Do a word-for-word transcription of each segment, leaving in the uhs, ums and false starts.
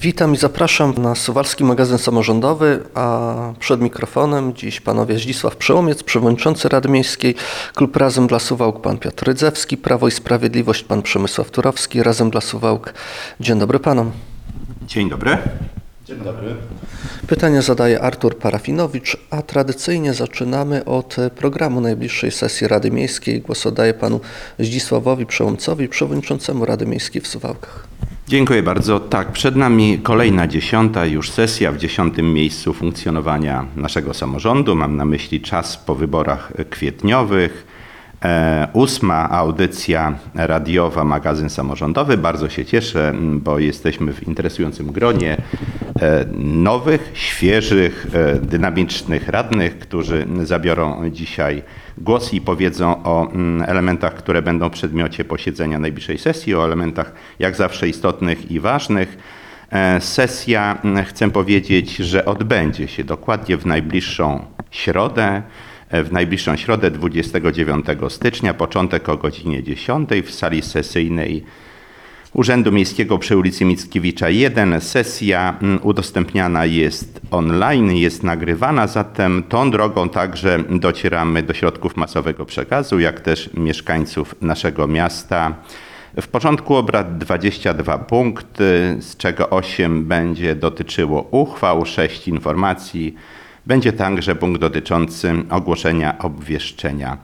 Witam i zapraszam na Suwalski Magazyn Samorządowy, a przed mikrofonem dziś panowie Zdzisław Przełomiec, przewodniczący Rady Miejskiej, Klub Razem dla Suwałk pan Piotr Rydzewski, Prawo i Sprawiedliwość pan Przemysław Turowski, Razem dla Suwałk. Dzień dobry panom. Dzień dobry. Dzień dobry. Pytanie zadaje Artur Parafinowicz, a tradycyjnie zaczynamy od programu najbliższej sesji Rady Miejskiej. Głos oddaję panu Zdzisławowi Przełomcowi, przewodniczącemu Rady Miejskiej w Suwałkach. Dziękuję bardzo. Tak, przed nami kolejna dziesiąta już sesja w dziesiątym miejscu funkcjonowania naszego samorządu. Mam na myśli czas po wyborach kwietniowych. E, ósma audycja radiowa Magazyn Samorządowy. Bardzo się cieszę, bo jesteśmy w interesującym gronie e, nowych, świeżych, e, dynamicznych radnych, którzy zabiorą dzisiaj głos i powiedzą o mm, elementach, które będą w przedmiocie posiedzenia najbliższej sesji, o elementach jak zawsze istotnych i ważnych. E, sesja, chcę powiedzieć, że odbędzie się dokładnie w najbliższą środę. W najbliższą środę dwudziestego dziewiątego stycznia, początek o godzinie dziesiątej w sali sesyjnej Urzędu Miejskiego przy ulicy Mickiewicza jeden. Sesja udostępniana jest online, jest nagrywana, zatem tą drogą także docieramy do środków masowego przekazu, jak też mieszkańców naszego miasta. W porządku obrad dwadzieścia dwa punkty, z czego osiem będzie dotyczyło uchwał, sześć informacji. Będzie także punkt dotyczący ogłoszenia obwieszczenia.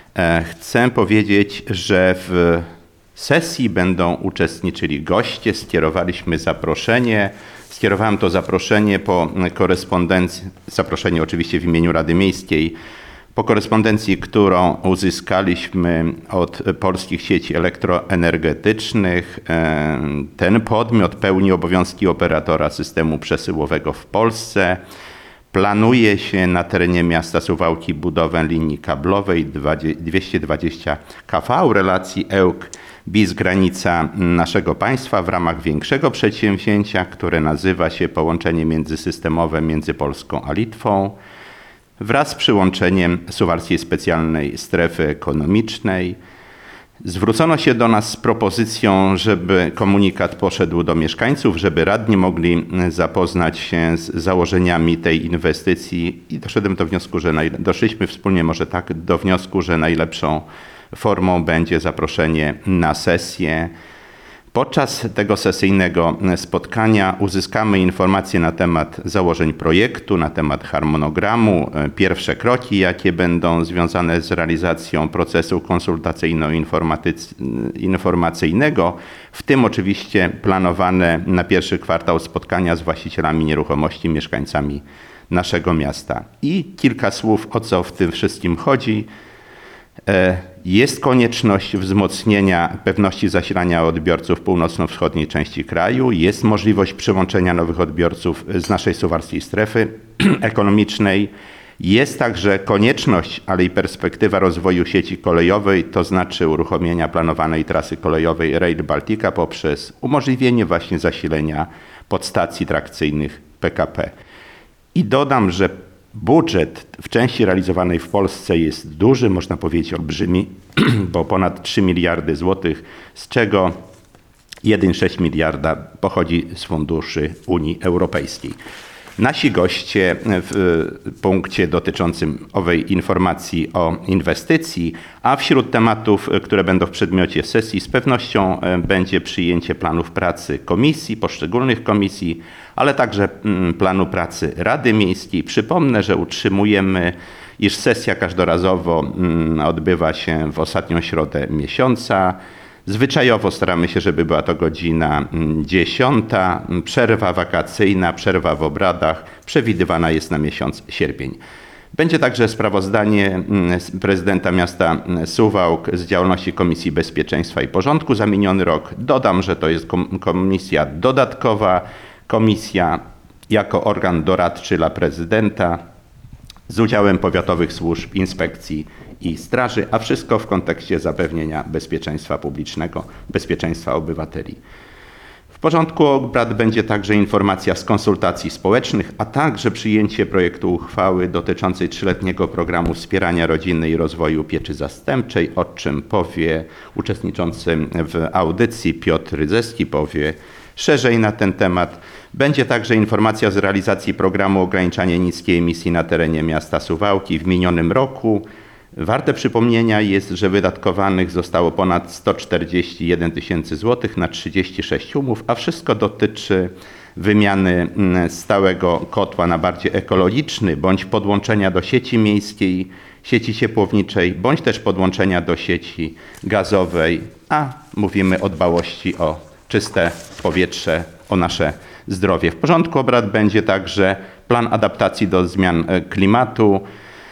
Chcę powiedzieć, że w sesji będą uczestniczyli goście. Skierowaliśmy zaproszenie. Skierowałem to zaproszenie po korespondencji, zaproszenie oczywiście w imieniu Rady Miejskiej, po korespondencji, którą uzyskaliśmy od Polskich Sieci Elektroenergetycznych. Ten podmiot pełni obowiązki operatora systemu przesyłowego w Polsce. Planuje się na terenie miasta Suwałki budowę linii kablowej dwieście dwadzieścia kV relacji Ełk-Bis granica naszego państwa w ramach większego przedsięwzięcia, które nazywa się Połączenie międzysystemowe między Polską a Litwą wraz z przyłączeniem Suwalskiej Specjalnej Strefy Ekonomicznej. Zwrócono się do nas z propozycją, żeby komunikat poszedł do mieszkańców, żeby radni mogli zapoznać się z założeniami tej inwestycji i doszedłem do wniosku, że naj... doszliśmy wspólnie może tak do wniosku, że najlepszą formą będzie zaproszenie na sesję. Podczas tego sesyjnego spotkania uzyskamy informacje na temat założeń projektu, na temat harmonogramu, pierwsze kroki, jakie będą związane z realizacją procesu konsultacyjno-informacyjnego, w tym oczywiście planowane na pierwszy kwartał spotkania z właścicielami nieruchomości, mieszkańcami naszego miasta. I kilka słów, o co w tym wszystkim chodzi. Jest konieczność wzmocnienia pewności zasilania odbiorców północno-wschodniej części kraju. Jest możliwość przyłączenia nowych odbiorców z naszej suwalskiej strefy ekonomicznej. Jest także konieczność, ale i perspektywa rozwoju sieci kolejowej, to znaczy uruchomienia planowanej trasy kolejowej Rail Baltica poprzez umożliwienie właśnie zasilenia podstacji trakcyjnych P K P. I dodam, że budżet w części realizowanej w Polsce jest duży, można powiedzieć olbrzymi, bo ponad trzy miliardy złotych, z czego jeden przecinek sześć miliarda pochodzi z funduszy Unii Europejskiej. Nasi goście w punkcie dotyczącym owej informacji o inwestycji, a wśród tematów, które będą w przedmiocie sesji, z pewnością będzie przyjęcie planów pracy komisji, poszczególnych komisji, ale także planu pracy Rady Miejskiej. Przypomnę, że utrzymujemy, iż sesja każdorazowo odbywa się w ostatnią środę miesiąca. Zwyczajowo staramy się, żeby była to godzina dziesiąta. Przerwa wakacyjna, przerwa w obradach przewidywana jest na miesiąc sierpień. Będzie także sprawozdanie prezydenta miasta Suwałk z działalności Komisji Bezpieczeństwa i Porządku za miniony rok. Dodam, że to jest komisja dodatkowa, komisja jako organ doradczy dla prezydenta z udziałem powiatowych służb, inspekcji i straży, a wszystko w kontekście zapewnienia bezpieczeństwa publicznego, bezpieczeństwa obywateli. W porządku obrad będzie także informacja z konsultacji społecznych, a także przyjęcie projektu uchwały dotyczącej trzyletniego programu wspierania rodziny i rozwoju pieczy zastępczej, o czym powie uczestniczący w audycji Piotr Rydzewski, powie szerzej na ten temat. Będzie także informacja z realizacji programu ograniczania niskiej emisji na terenie miasta Suwałki w minionym roku. Warte przypomnienia jest, że wydatkowanych zostało ponad sto czterdzieści jeden tysięcy złotych na trzydzieści sześć umów, a wszystko dotyczy wymiany stałego kotła na bardziej ekologiczny, bądź podłączenia do sieci miejskiej, sieci ciepłowniczej, bądź też podłączenia do sieci gazowej, a mówimy o dbałości o czyste powietrze, o nasze zdrowie. W porządku obrad będzie także plan adaptacji do zmian klimatu,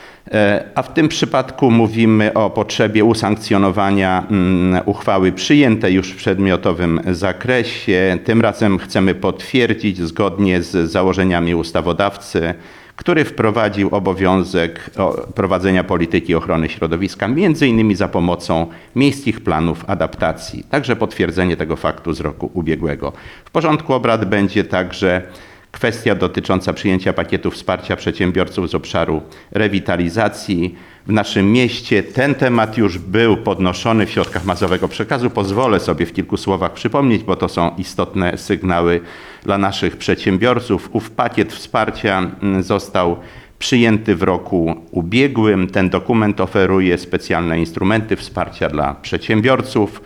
a w tym przypadku mówimy o potrzebie usankcjonowania uchwały przyjętej już w przedmiotowym zakresie. Tym razem chcemy potwierdzić zgodnie z założeniami ustawodawcy, który wprowadził obowiązek prowadzenia polityki ochrony środowiska, między innymi za pomocą miejskich planów adaptacji. Także potwierdzenie tego faktu z roku ubiegłego. W porządku obrad będzie także kwestia dotycząca przyjęcia pakietu wsparcia przedsiębiorców z obszaru rewitalizacji. W naszym mieście ten temat już był podnoszony w środkach masowego przekazu. Pozwolę sobie w kilku słowach przypomnieć, bo to są istotne sygnały dla naszych przedsiębiorców. Ów pakiet wsparcia został przyjęty w roku ubiegłym. Ten dokument oferuje specjalne instrumenty wsparcia dla przedsiębiorców.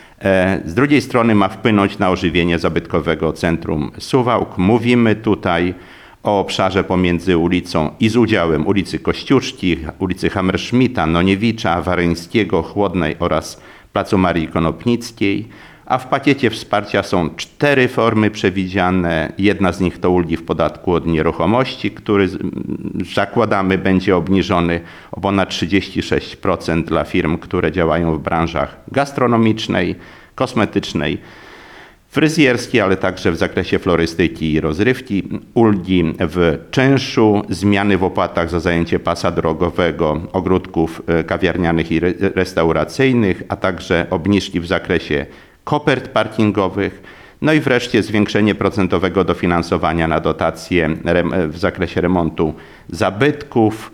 Z drugiej strony ma wpłynąć na ożywienie zabytkowego centrum Suwałk. Mówimy tutaj o obszarze pomiędzy ulicą i z udziałem ulicy Kościuszki, ulicy Hammerschmidta, Noniewicza, Waryńskiego, Chłodnej oraz placu Marii Konopnickiej. A w pakiecie wsparcia są cztery formy przewidziane. Jedna z nich to ulgi w podatku od nieruchomości, który zakładamy będzie obniżony o ponad trzydzieści sześć procent dla firm, które działają w branżach gastronomicznej, kosmetycznej, fryzjerskiej, ale także w zakresie florystyki i rozrywki. Ulgi w czynszu, zmiany w opłatach za zajęcie pasa drogowego, ogródków kawiarnianych i restauracyjnych, a także obniżki w zakresie kopert parkingowych, no i wreszcie zwiększenie procentowego dofinansowania na dotacje w zakresie remontu zabytków.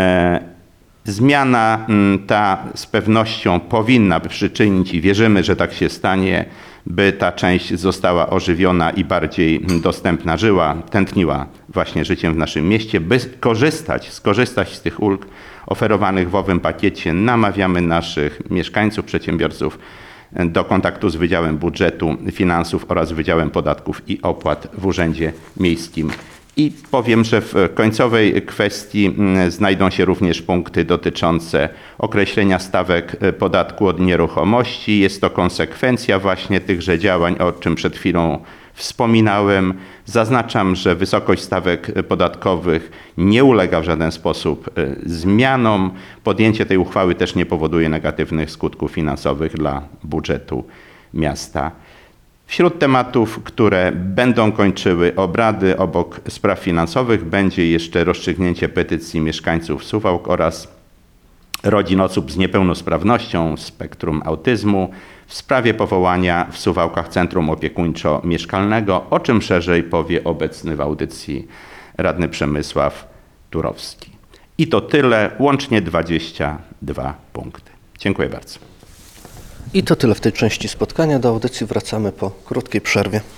Zmiana ta z pewnością powinna przyczynić i wierzymy, że tak się stanie, by ta część została ożywiona i bardziej dostępna, żyła, tętniła właśnie życiem w naszym mieście. By korzystać, skorzystać z tych ulg oferowanych w owym pakiecie, namawiamy naszych mieszkańców, przedsiębiorców do kontaktu z Wydziałem Budżetu, Finansów oraz Wydziałem Podatków i Opłat w Urzędzie Miejskim. I powiem, że w końcowej kwestii znajdą się również punkty dotyczące określenia stawek podatku od nieruchomości. Jest to konsekwencja właśnie tychże działań, o czym przed chwilą wspominałem. Zaznaczam, że wysokość stawek podatkowych nie ulega w żaden sposób zmianom. Podjęcie tej uchwały też nie powoduje negatywnych skutków finansowych dla budżetu miasta. Wśród tematów, które będą kończyły obrady obok spraw finansowych, będzie jeszcze rozstrzygnięcie petycji mieszkańców Suwałk oraz rodzin osób z niepełnosprawnością spektrum autyzmu w sprawie powołania w Suwałkach Centrum Opiekuńczo-Mieszkalnego, o czym szerzej powie obecny w audycji radny Przemysław Turowski. I to tyle, łącznie dwadzieścia dwa punkty. Dziękuję bardzo. I to tyle w tej części spotkania. Do audycji wracamy po krótkiej przerwie.